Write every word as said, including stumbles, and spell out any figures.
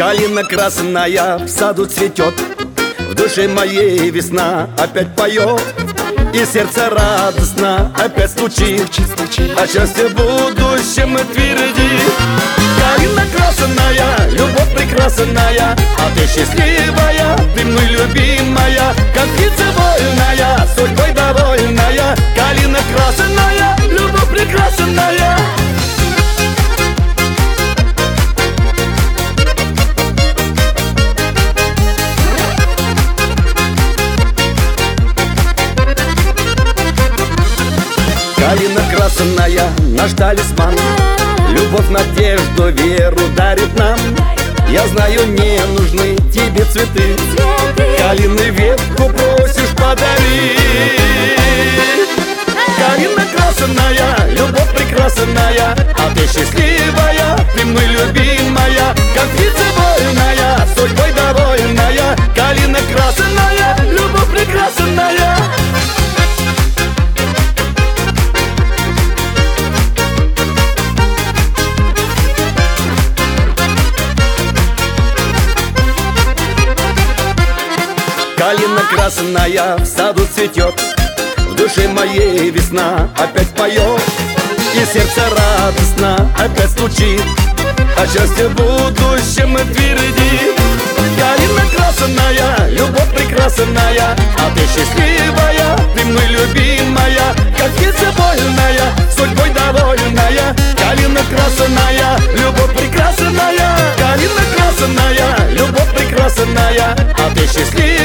Калина красная в саду цветет, в душе моей весна опять поет, и сердце радостно опять стучит, а счастье в будущем твердит. Калина красная, любовь прекрасная, а ты счастливая, ты мной любимая, как птица вольная, судьбой довольная. Калина красная, любовь прекрасная. Калина красная, наш талисман, любовь, надежду, веру дарит нам. Я знаю, не нужны тебе цветы, калины ветку просишь подарить. Калина красная, любовь прекрасная, а ты счастливая, ты мной любимая, как птица вольная, судьбой довольная. Калина красная, любовь прекрасная. Калина красная в саду цветет, в душе моей весна опять поет, и сердце радостно опять стучит, а счастье в будущем твердит. Калина красная, любовь прекрасная, а ты счастливая, ты мной любимая, как птица вольная, судьбой довольная. Калина красная, любовь прекрасная, калина красная, любовь прекрасная, а ты счастливая.